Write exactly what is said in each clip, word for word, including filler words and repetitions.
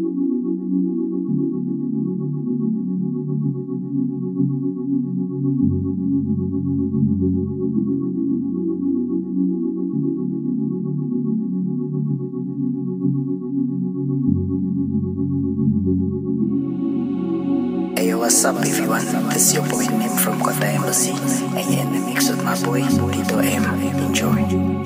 Hey, what's up everyone? This is your boy Nim from Kota Embassy, and you're in the mix with my boy Tito M. Enjoy.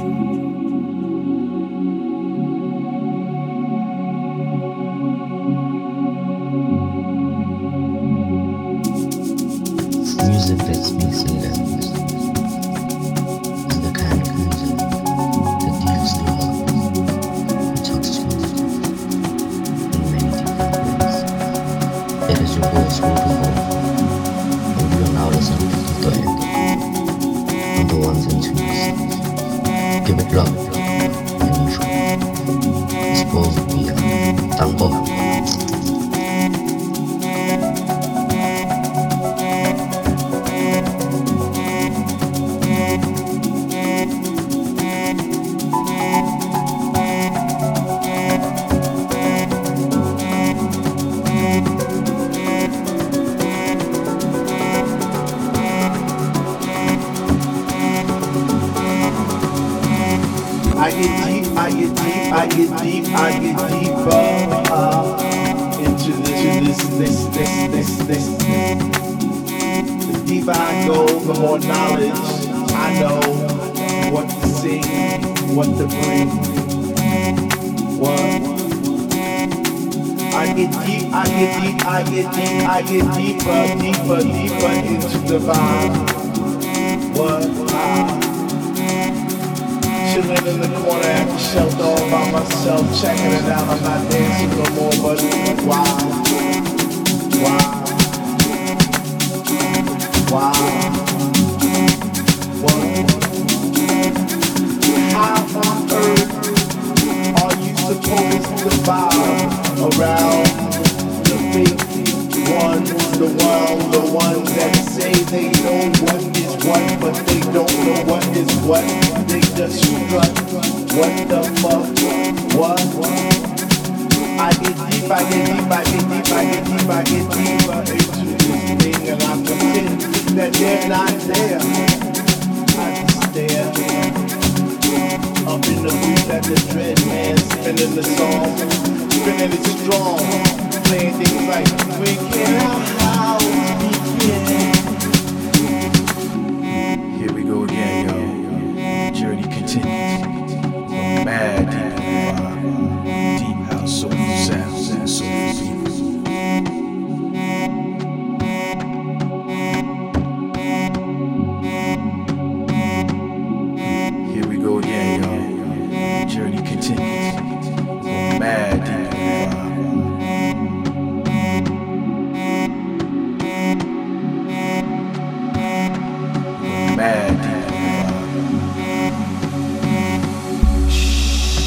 Music that's mixing that music is the kind of music that deals the heart and touches you in many different ways. It is your voice we perform, and you are now listening to Tito M on the ones and twos. Give it love and enjoy. It's supposed to be a tango. I get deep, I get deep, I get deep, I get deeper uh, into this, this, this, this, this, this. The deeper I go, the more knowledge I know what to sing, what to bring. What? I get deep, I get deep, I get deep, I get deeper, deeper, deeper into the vibe. What? Ah. Chilling in the corner at the shelter all by myself, checking it out. I'm not dancing no more, but wow, wow, wow. What? How on earth are you supposed to vibe around the fake ones, the one, the ones that say they know what is what, but they don't know what is what? They just strut. What the fuck? What? I get deep, I get deep, I get deep, I get deep, I get deeper into this thing, and I pretend that they're not there. I just stare up in the booth at the dread man, spinning the song, spinning it strong, playing things like we can how we can. Here we go again, yo. Journey continues. Going mad deep in the vibe. Deep house, soulful sounds, and soulful people. Here we go again, yo. Journey continues. Going mad deep in the vibe. Going mad deep in the vibe. Shh.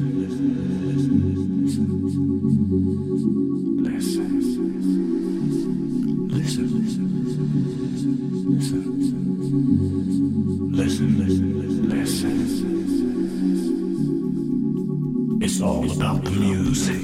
Listen, listen, listen. It's all about the music.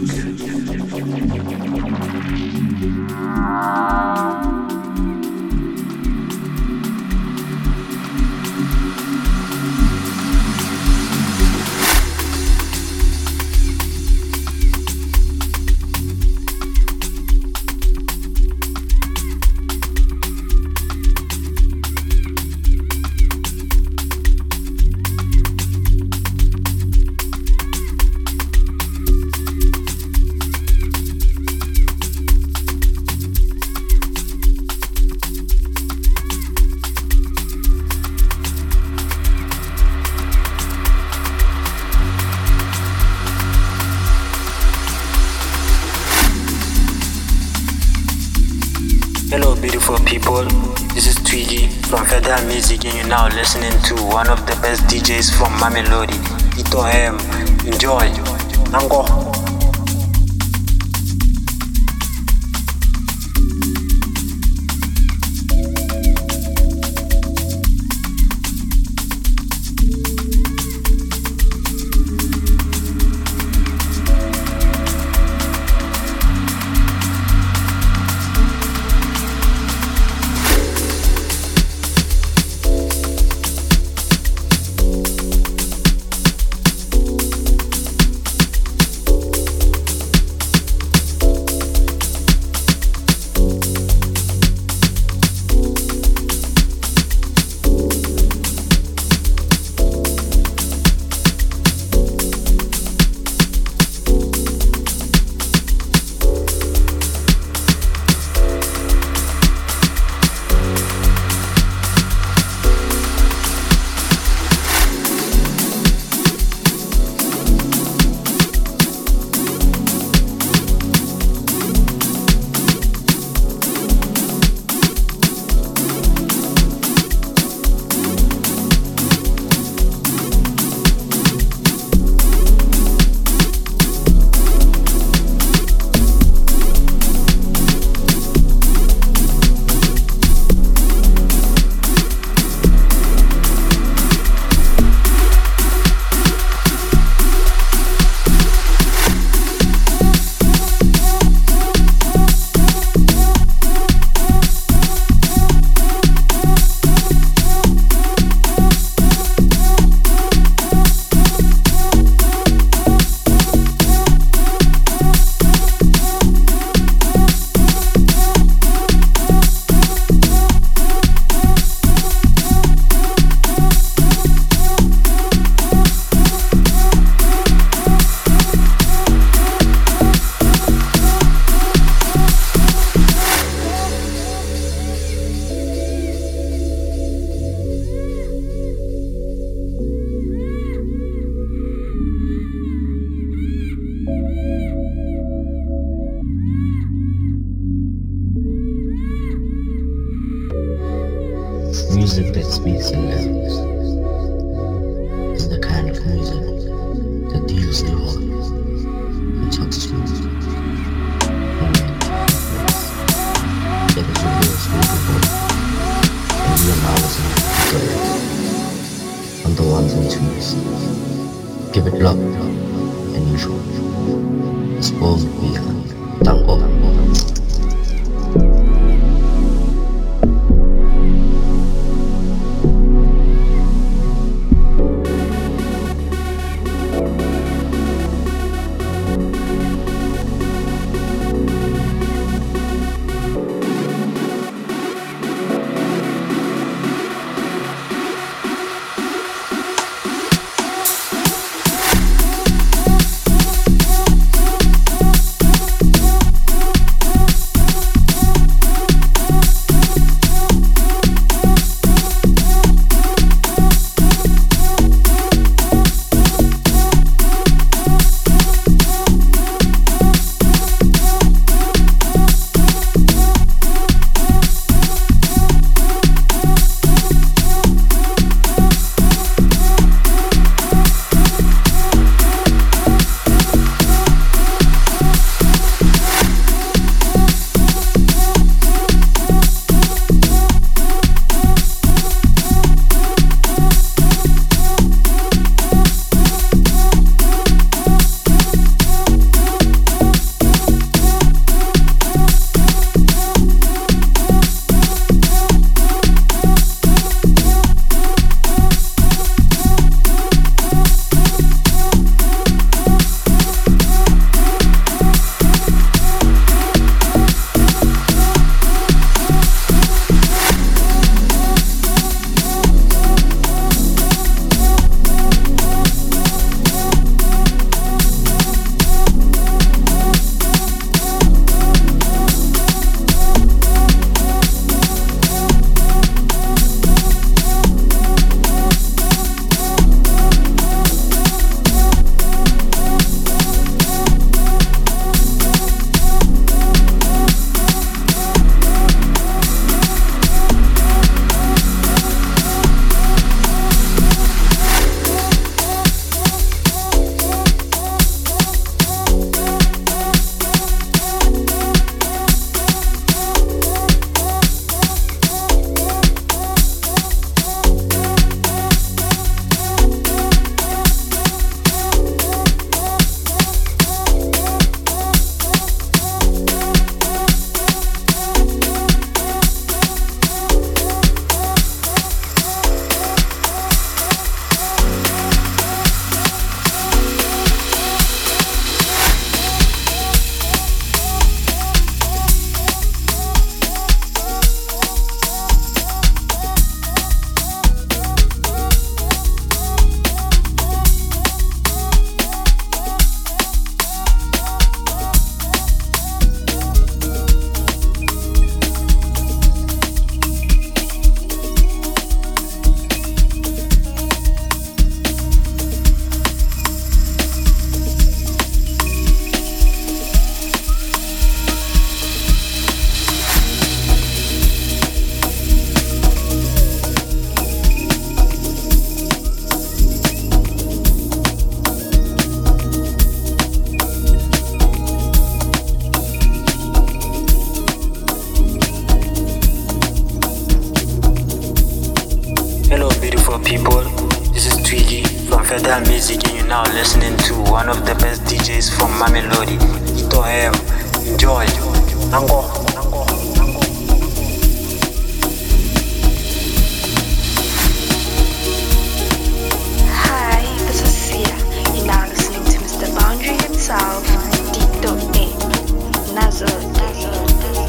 Hello beautiful people, this is Twiggy from Federal Music and you're now listening to one of the best D Js from Mamelodi, Ito M. Enjoy, Nango. Music that speaks in lyrics is the kind of music that deals the heart and touches me. It is a real speakable and realizing the good and the ones in twos. Give it love and usual. It's all we have. Tango. Fedha Music, and you're now listening to one of the best D Js from Mamelodi, Ito M. Enjoy. Nango. Nango. Hi, this is Sia. You're now listening to Mister Boundary himself, Tito A. Nazar, Nazar.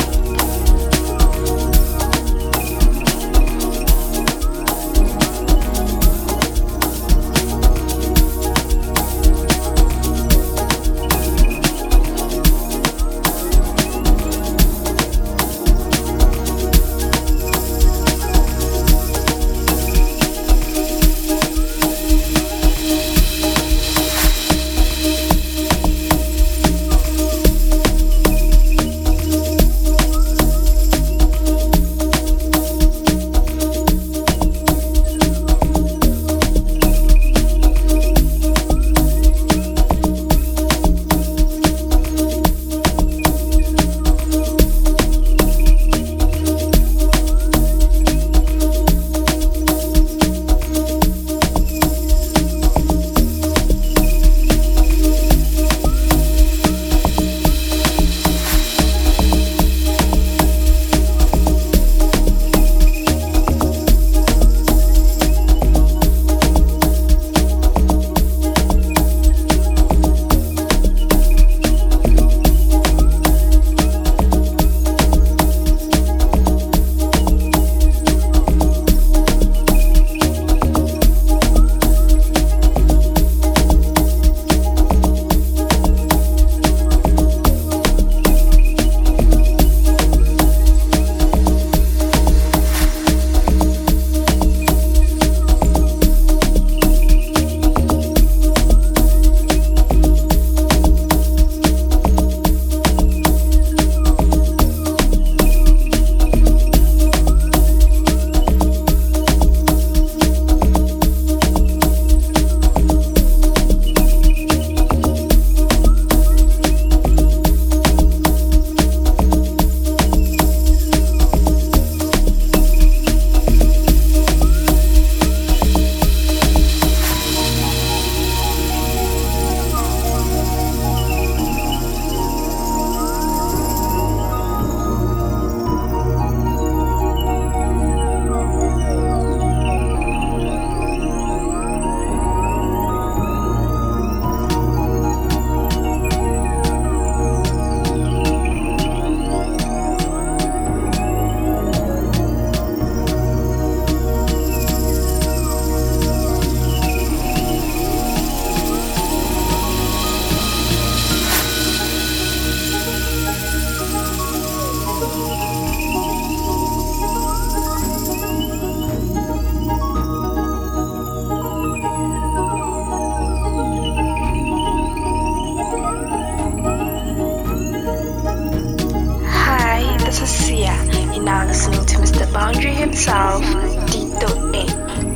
himself, Tito A.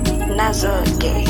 Nazar Gay.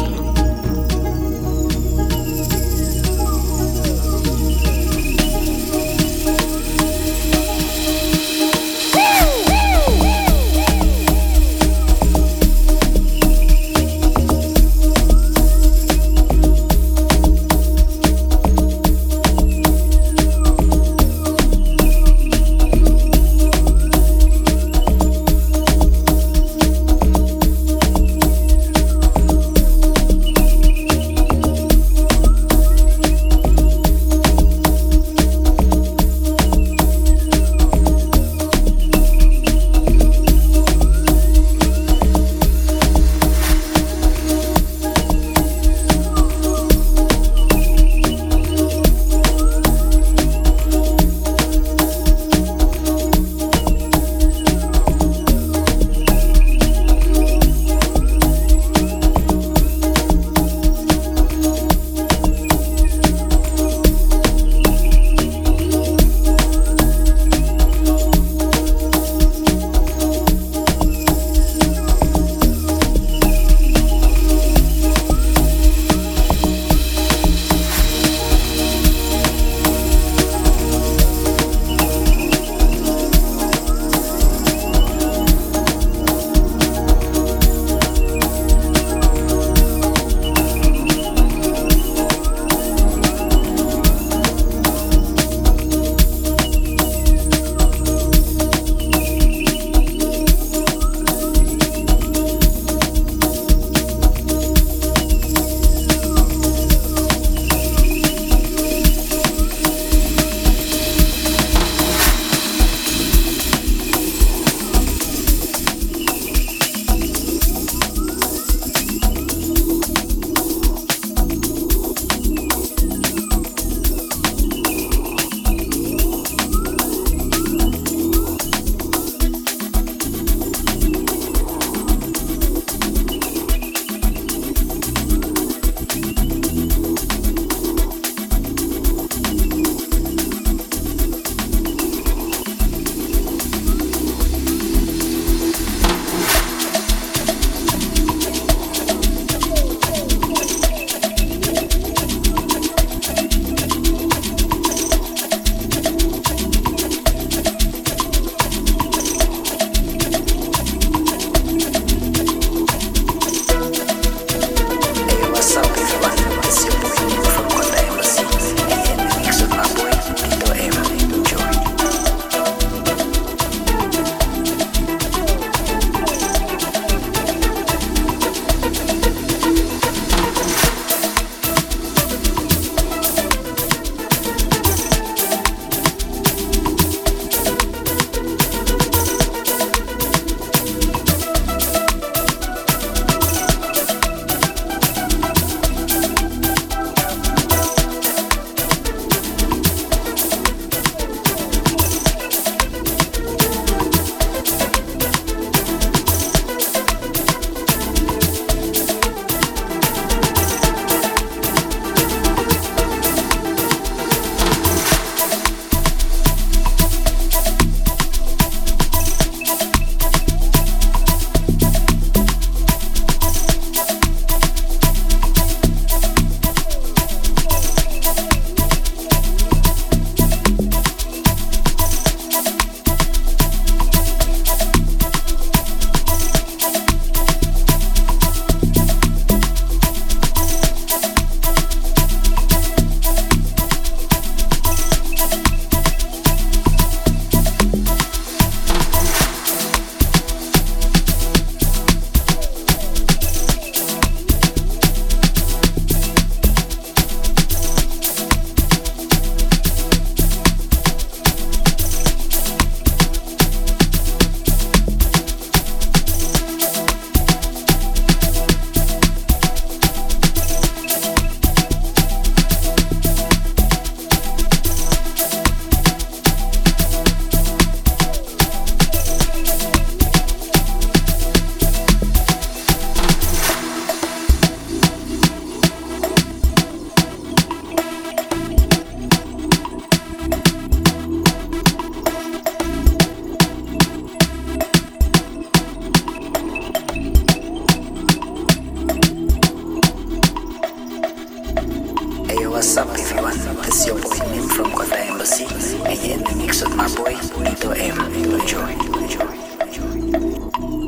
everyone? This is your boy Nim from Kota Embassy, and you're in the mix with my boy Lito M. Enjoy, enjoy, enjoy.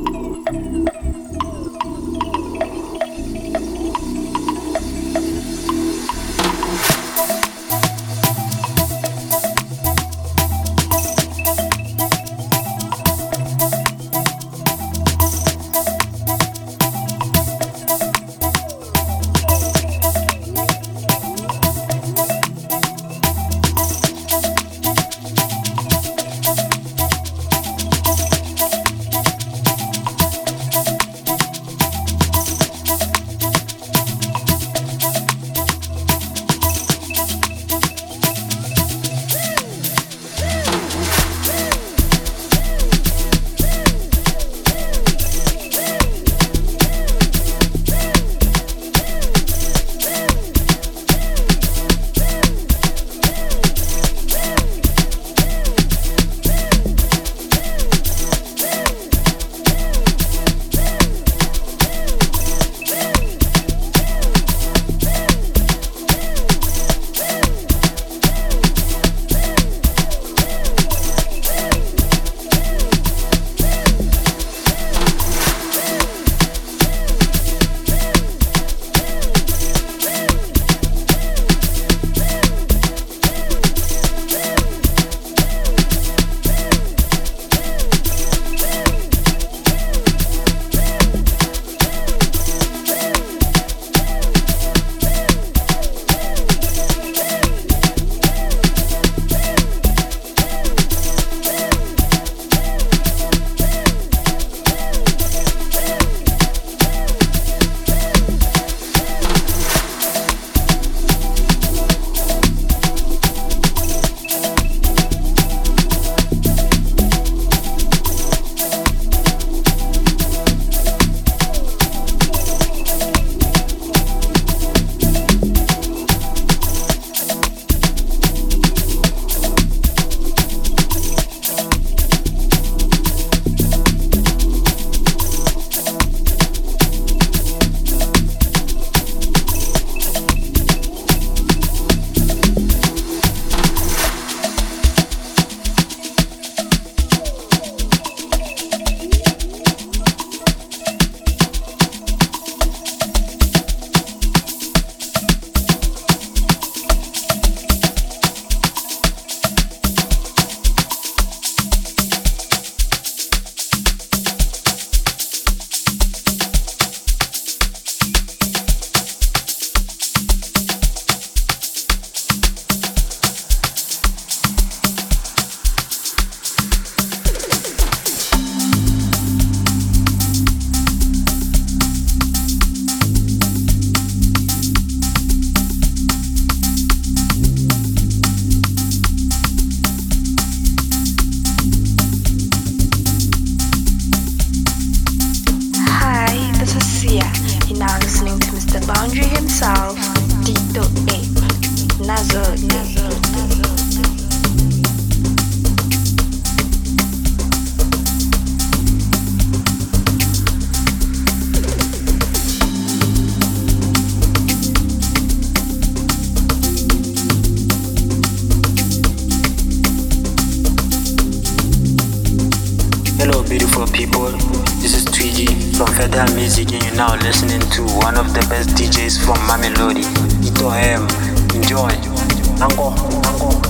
Beautiful people, this is Tweedy from Federal Music, and you're now listening to one of the best D Js from Mamelodi, Ito M. Enjoy. Nango, nango.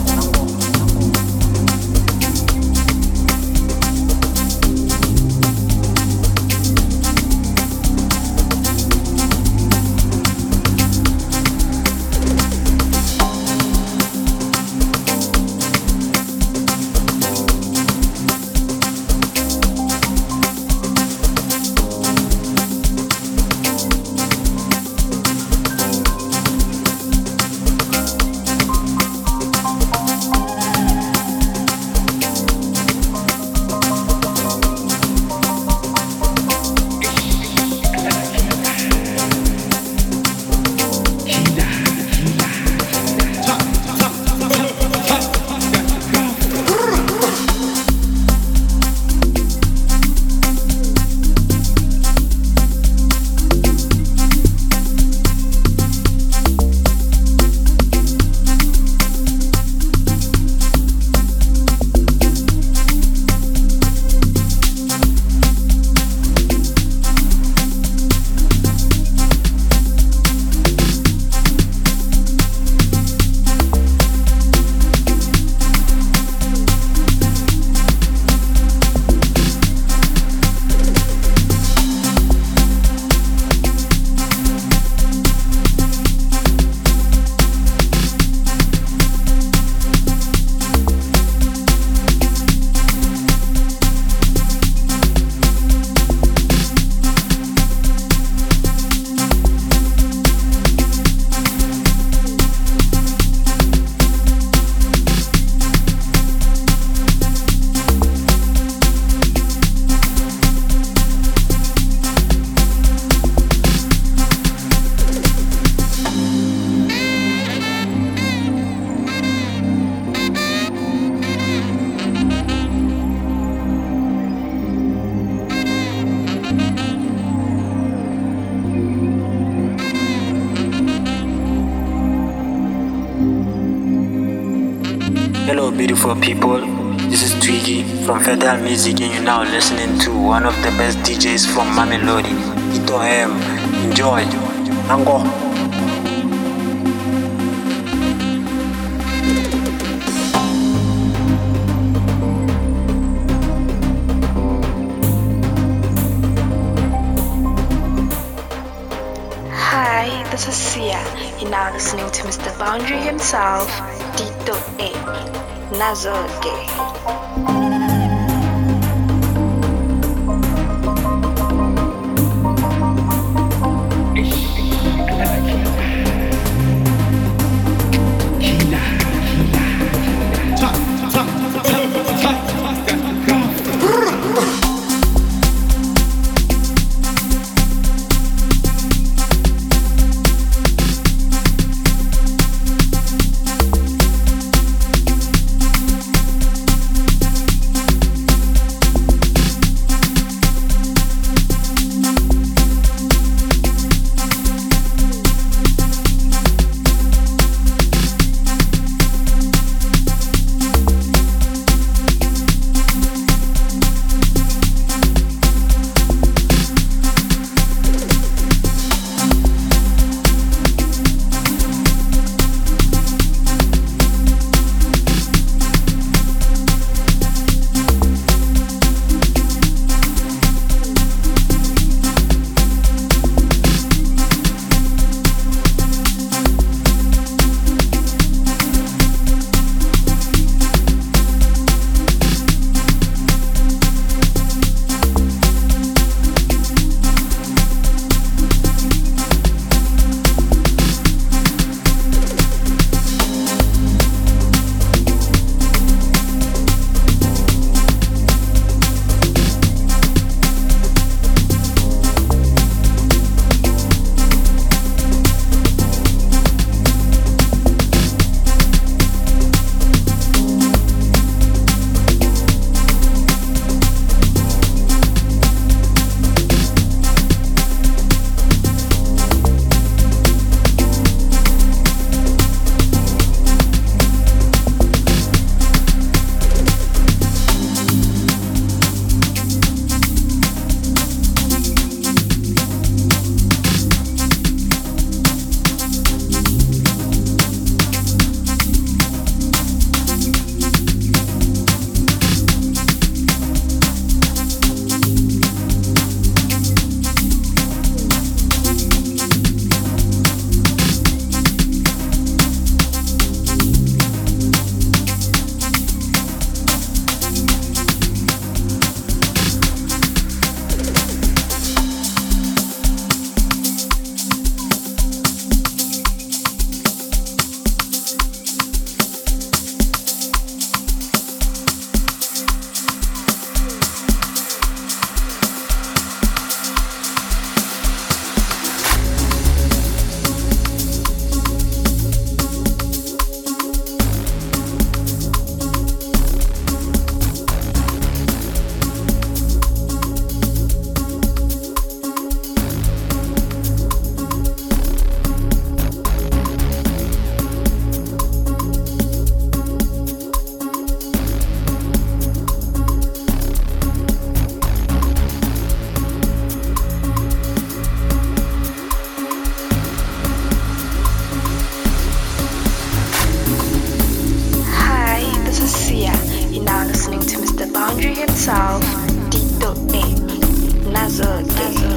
Hello, beautiful people. This is Twiggy from Federal Music, and you're now listening to one of the best D Js from Mamelodi, Ito M. Enjoy. Nango. Hi, this is Sia. You're now listening to Mister Boundary himself, Dito A. Nazoke. himself, Dito A. Nazoke.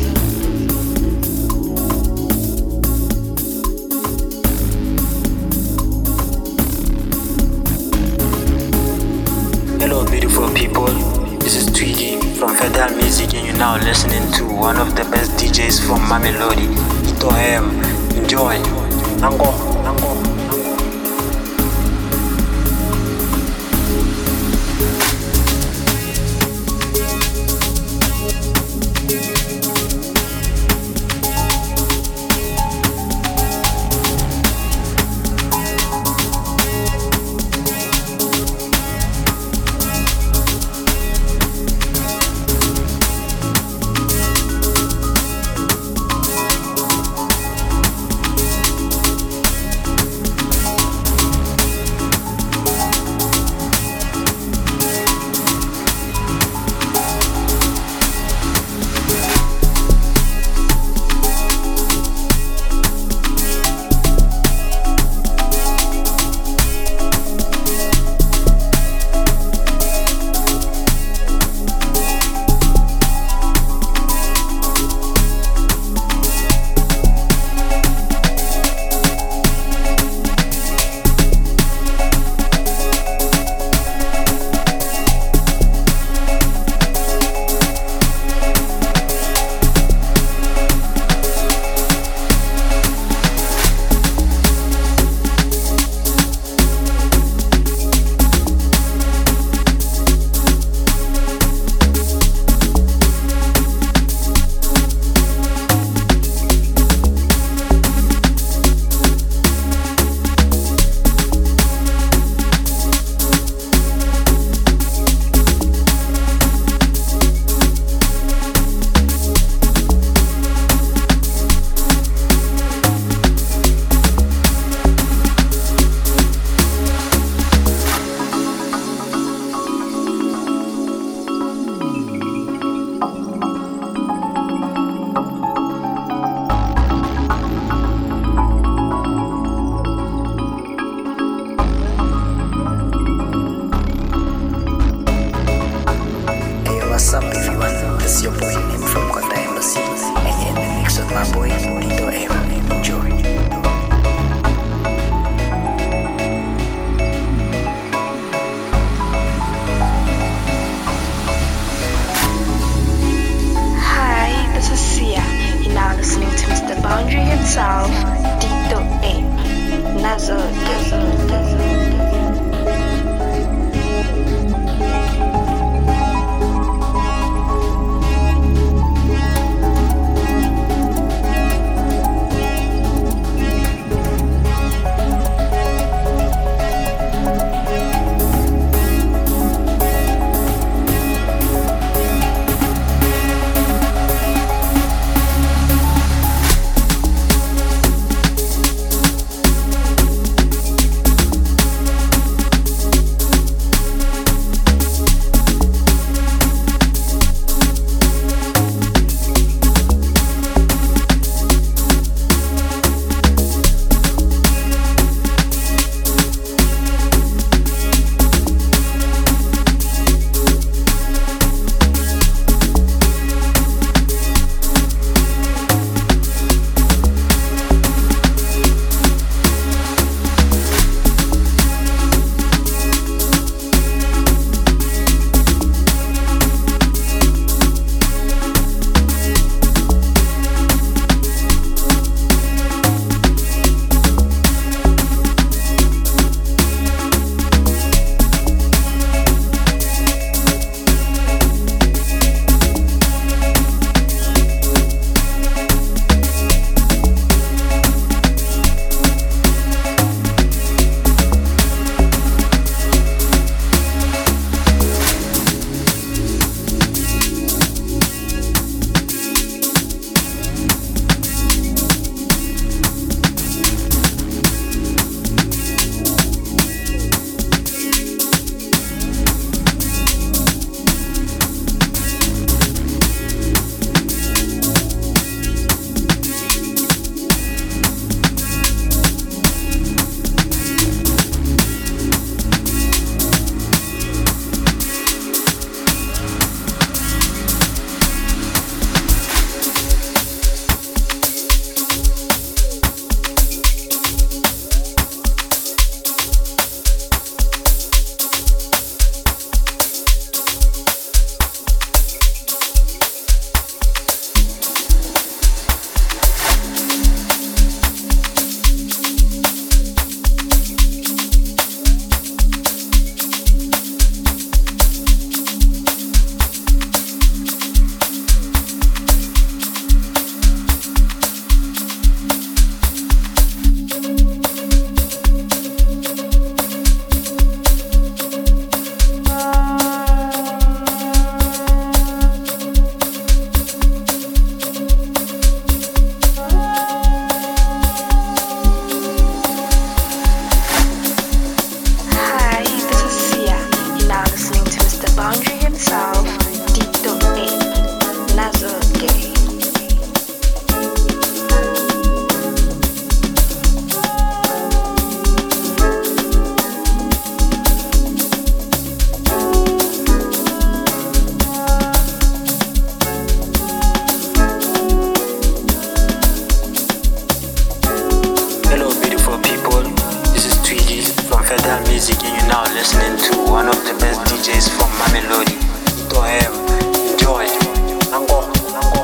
Hello beautiful people, this is Twiggy from Federal Music and you're now listening to one of the best D Js from Mamelodi, Ito M. Enjoy. Nango, nango. Music, and you're now listening to one of the best D Js from Mamelodi. Ito M. Enjoy. Nango, nango.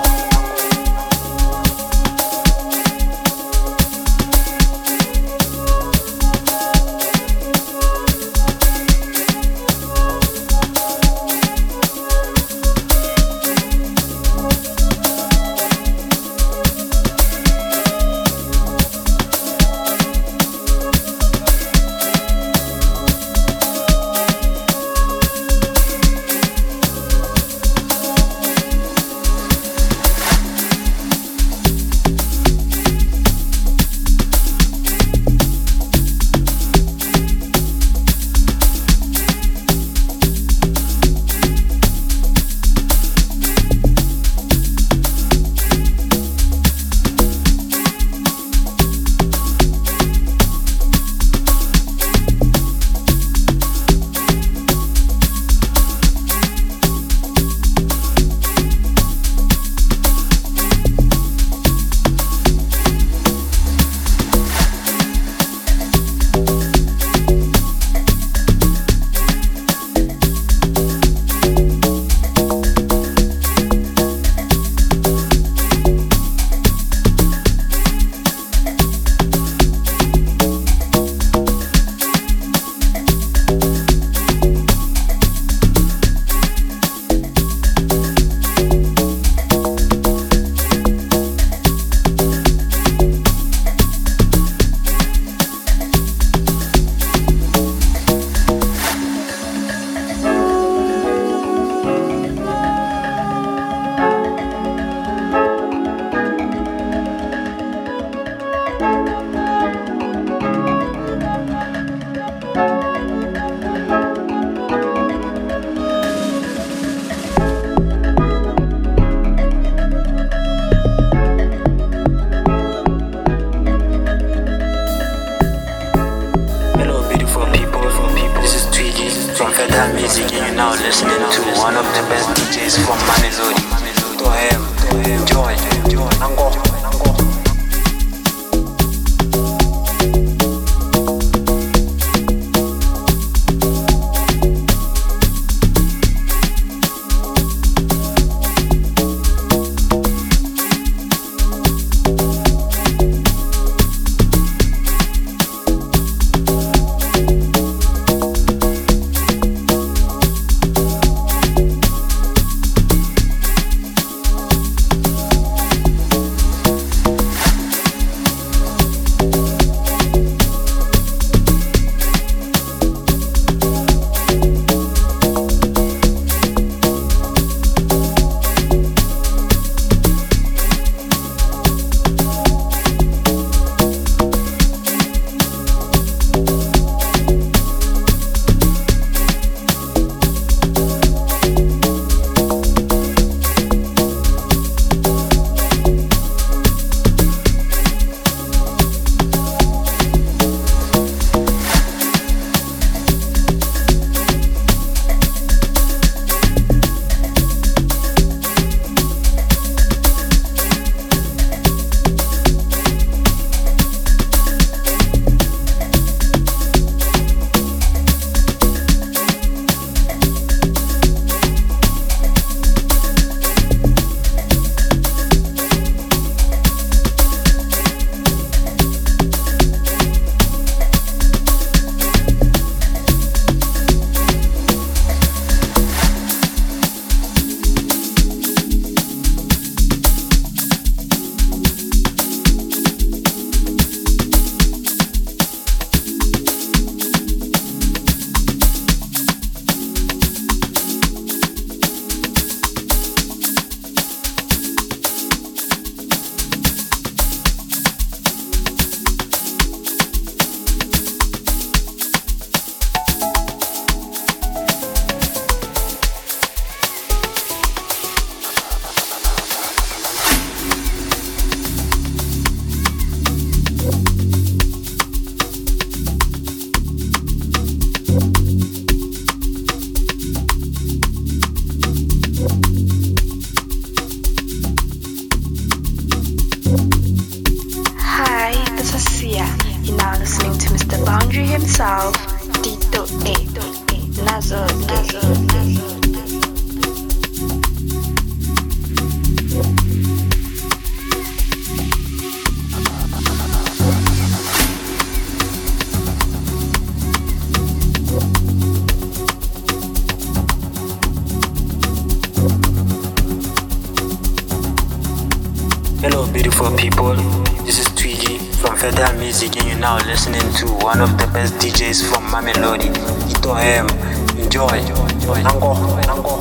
Music, and you're now listening to one of the best D Js from Mamelodi. To him, enjoy, enjoy, nango, nango. beautiful people. This is Twiggy from Federal Music, and you're now listening to one of the best D Js from Mamelodi, Ito M. Enjoy. Nango, nango.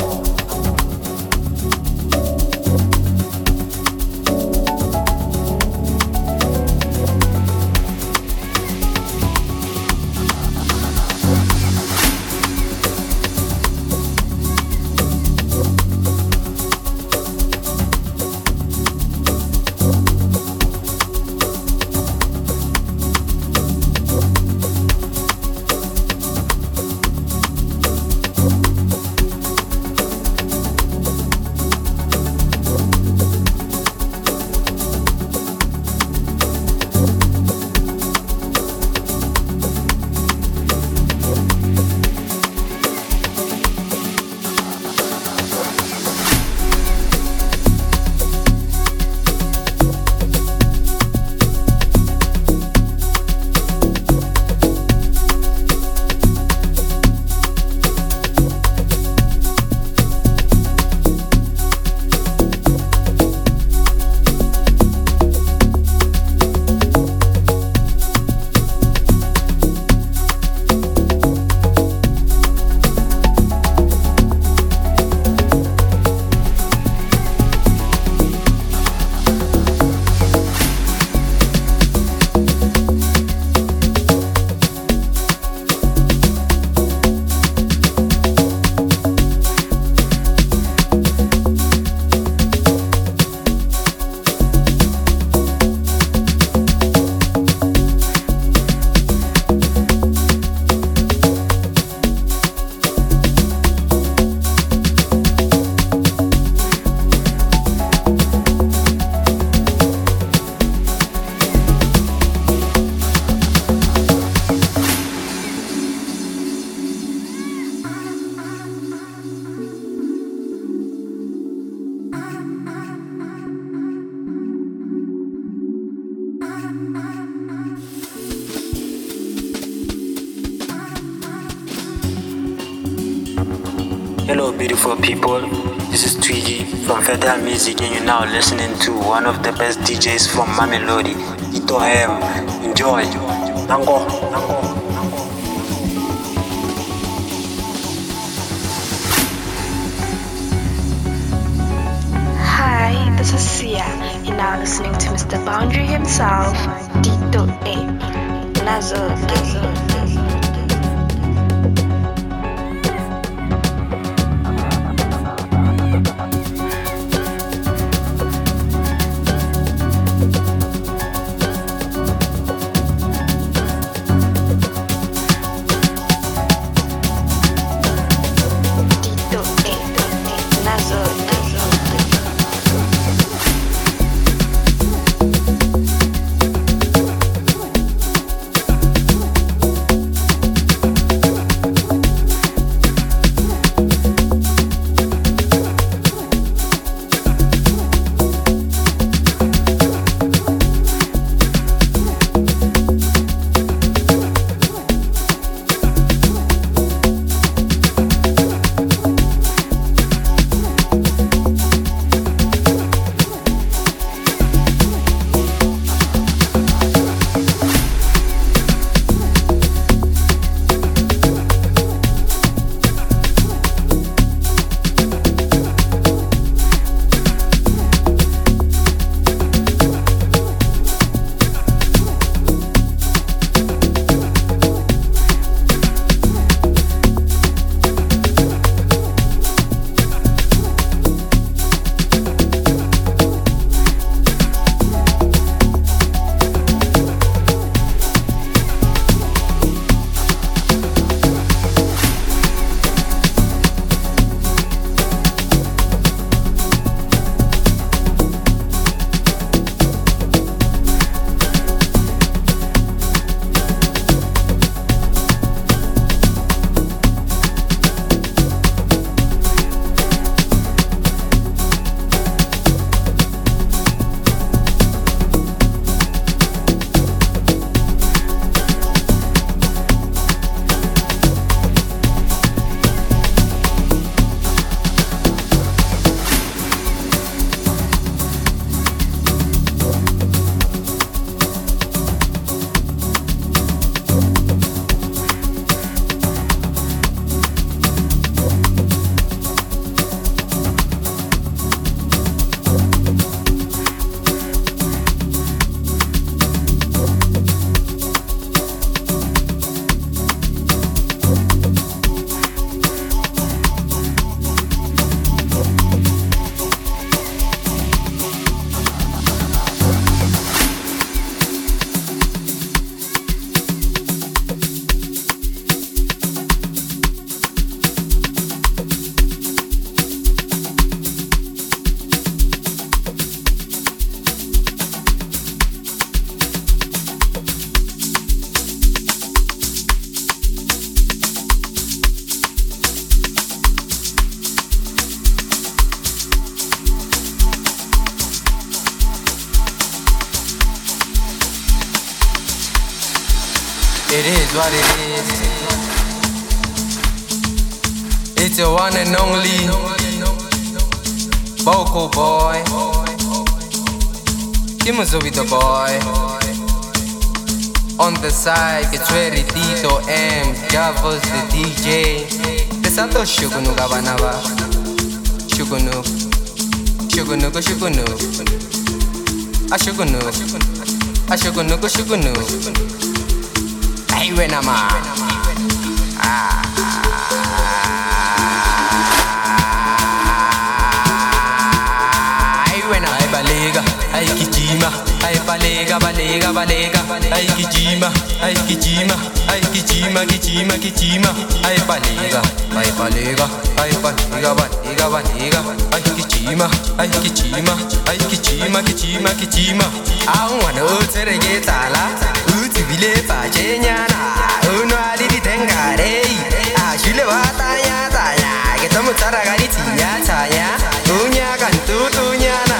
Hello beautiful people, this is Twiggy from Federal Music, and you're now listening to one of the best D Js from Mamelodi, Ito M. Enjoy. Nango, nango. Hi, this is Sia. You're now listening to Mister Boundary himself, Dito A. Nazo, Nazo. Nazo, It is what it is. It's your one and only Vocal Boy. Kimuzo the boy. On the side, it's very Tito M. Javos the D J. The Santo Shugunu Gabanava. Shugunu. Shugunu go Shugunu. Ashugunu. Ashugunu go Shugunu. Hey, when I'm ah. Balega, ay kijima, ay balega, balega, balega, ay kijima, ay kijima, ay kijima, kijima, kijima, ay balega, ay balega, ay balega, balega, balega, ay kijima, ay kijima, ay kijima, kijima, kijima. Awana uterege tala, utibile pachenyana, uno alidi tengare, ashile watanya tanya, ketomu taragani tinya tanya, unya kantu tunyana.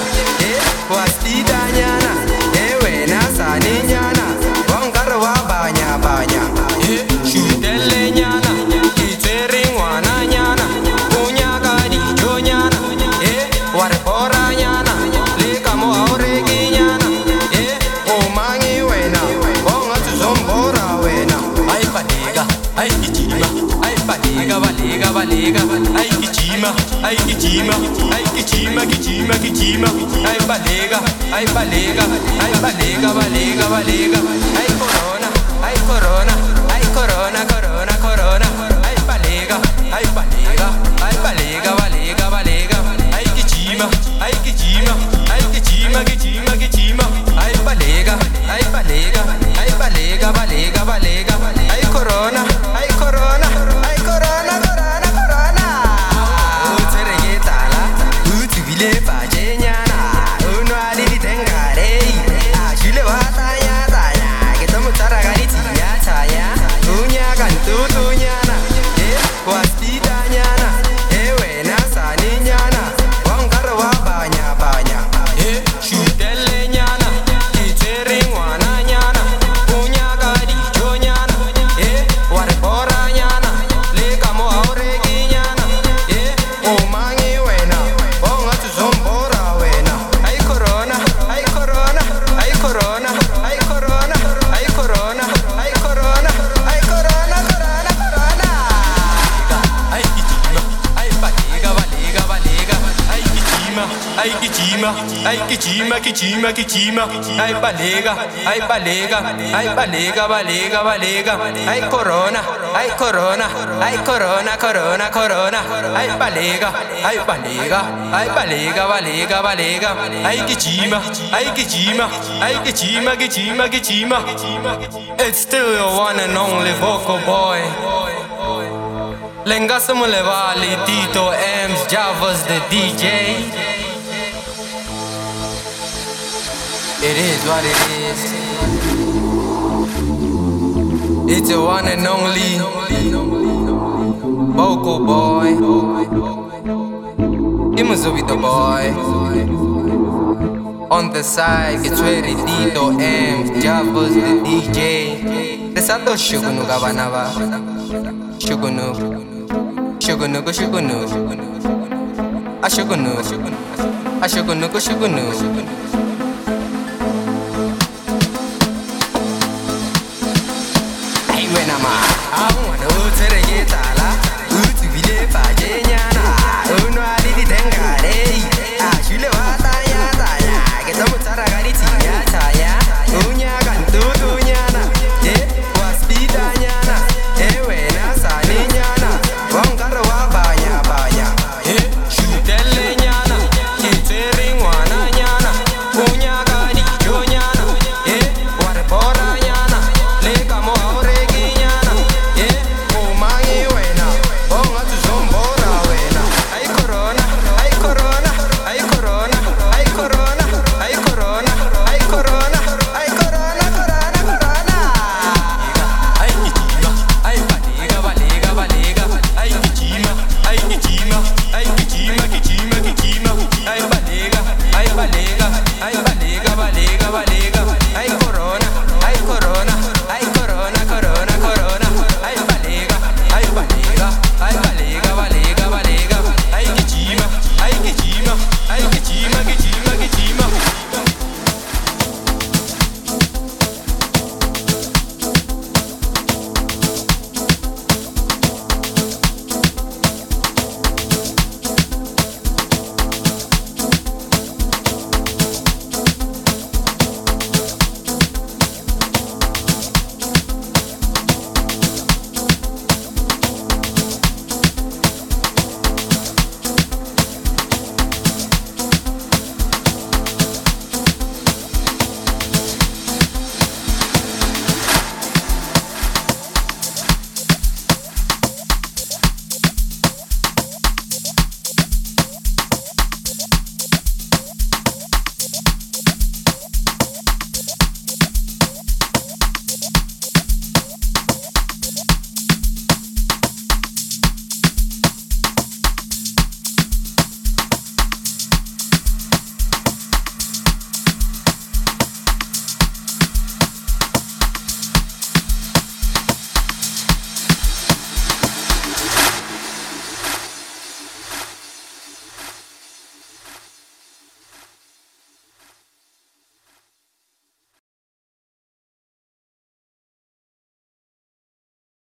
Wastida nyana, ewe nasa ni nyana, wangarawa banya banya, eh, shudele nyana, kitering wana nyana, unyaga di jo nyana, eh, warpora nyana, leka mo auregi nyana, eh, omangi wena, bonga tuzombora wena, ay balega, ay kijima, ay balega, balega, balega, ay kijima, ay kijima, ay kijima, kijima, kijima, ay balega, ay balega, ay balega, balega, balega, ay corona, ay corona, ay corona, corona, corona, ay balega, ay balega, ay balega, balega, balega, ay kijima, ay kijima, ay kijima, kijima, kijima, ay balega, ay balega, ay balega, balega, balega, ay corona, ay corona, ay corona, corona, corona. Uterege tala, utibile pachenyana, uno alidi tengare, ashile watanya tanya, ketomu taragani tinya tanya, unya kantu tunyana, eh, wastida nyana, ewe nasa ni nyana, wangarawa banya banya, eh, shudele nyana, kitering wana nyana, unya gadi jo nyana, eh, warpora nyana, leka mo auregi nyana, eh, omangi wena, bonga tuzombora wena, ay corona, ay corona, ay corona, ay corona, ay corona, ay corona, ay corona, corona, corona. Ay kijima, ay balega, balega, balega, ay kijima, ay kijima, ay kijima, kijima, kijima, ay balega, ay balega, ay balega, balega, balega, ay corona, ay corona, ay corona, corona, corona, ay balega, ay balega, ay balega, balega, balega, ay kijima, ay kijima, ay kijima, kijima, kijima. It's still your one and only Vocal Boy. Lengasamo Levali, Tito M's, Javas the D J. It is what it is. It's your one and only Vocal Boy. Kimuzo the boy. On the side, it's ready Tito M, Javas the D J. The Santo Shugunu Gabanava. Shugunu. Shugunu go Shugunu. Ashugunu. Ashugunu go Shugunu.